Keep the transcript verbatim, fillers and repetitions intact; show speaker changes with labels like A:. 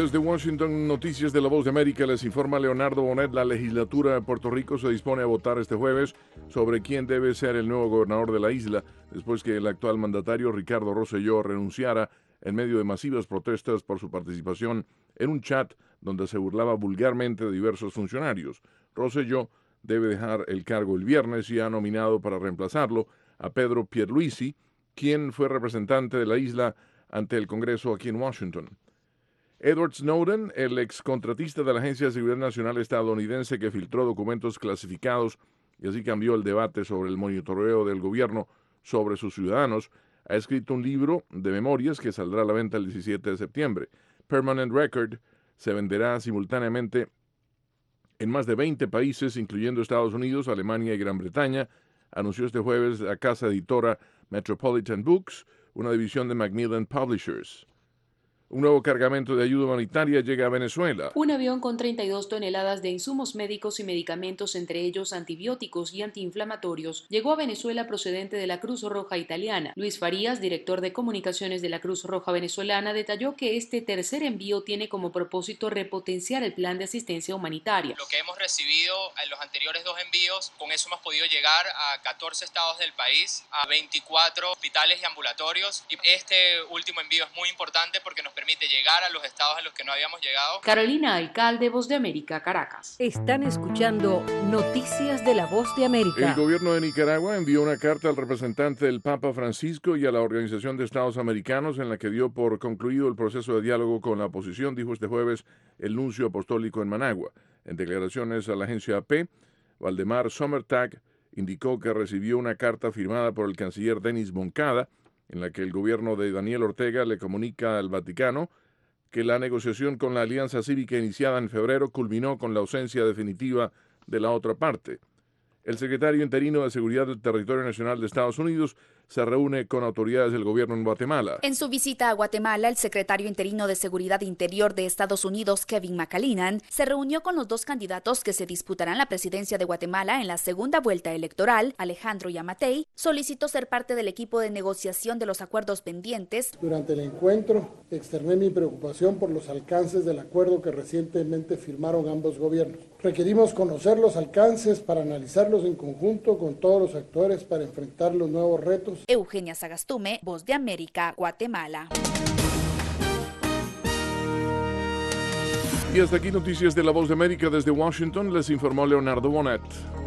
A: Desde Washington, Noticias de la Voz de América, les informa Leonardo Bonet. La legislatura de Puerto Rico se dispone a votar este jueves sobre quién debe ser el nuevo gobernador de la isla, después que el actual mandatario Ricardo Rosselló renunciara en medio de masivas protestas por su participación en un chat donde se burlaba vulgarmente de diversos funcionarios. Rosselló debe dejar el cargo el viernes y ha nominado para reemplazarlo a Pedro Pierluisi, quien fue representante de la isla ante el Congreso aquí en Washington. Edward Snowden, el excontratista de la Agencia de Seguridad Nacional estadounidense que filtró documentos clasificados y así cambió el debate sobre el monitoreo del gobierno sobre sus ciudadanos, ha escrito un libro de memorias que saldrá a la venta el diecisiete de septiembre. Permanent Record se venderá simultáneamente en más de veinte países, incluyendo Estados Unidos, Alemania y Gran Bretaña, anunció este jueves la casa editora Metropolitan Books, una división de Macmillan Publishers. Un nuevo cargamento de ayuda humanitaria llega a Venezuela.
B: Un avión con treinta y dos toneladas de insumos médicos y medicamentos, entre ellos antibióticos y antiinflamatorios, llegó a Venezuela procedente de la Cruz Roja Italiana. Luis Farías, director de comunicaciones de la Cruz Roja Venezolana, detalló que este tercer envío tiene como propósito repotenciar el plan de asistencia humanitaria.
C: Lo que hemos recibido en los anteriores dos envíos, con eso hemos podido llegar a catorce estados del país, a veinticuatro hospitales y ambulatorios. Y este último envío es muy importante porque nos permite llegar a los estados en los que no habíamos llegado.
B: Carolina Alcalde, Voz de América, Caracas.
D: Están escuchando Noticias de la Voz de América.
A: El gobierno de Nicaragua envió una carta al representante del Papa Francisco y a la Organización de Estados Americanos en la que dio por concluido el proceso de diálogo con la oposición, dijo este jueves el nuncio apostólico en Managua. En declaraciones a la agencia A P, Valdemar Sommertag indicó que recibió una carta firmada por el canciller Denis Moncada, en la que el gobierno de Daniel Ortega le comunica al Vaticano que la negociación con la alianza cívica iniciada en febrero culminó con la ausencia definitiva de la otra parte. El secretario interino de Seguridad del Territorio Nacional de Estados Unidos se reúne con autoridades del gobierno en Guatemala.
E: En su visita a Guatemala, el secretario interino de Seguridad Interior de Estados Unidos, Kevin McAleenan, se reunió con los dos candidatos que se disputarán la presidencia de Guatemala en la segunda vuelta electoral, Alejandro Yamatei. Solicitó ser parte del equipo de negociación de los acuerdos pendientes.
F: Durante el encuentro, externé mi preocupación por los alcances del acuerdo que recientemente firmaron ambos gobiernos. Requerimos conocer los alcances para analizarlos en conjunto con todos los actores para enfrentar los nuevos retos.
E: Eugenia Sagastume, Voz de América, Guatemala.
A: Y hasta aquí Noticias de la Voz de América desde Washington, les informó Leonardo Bonet.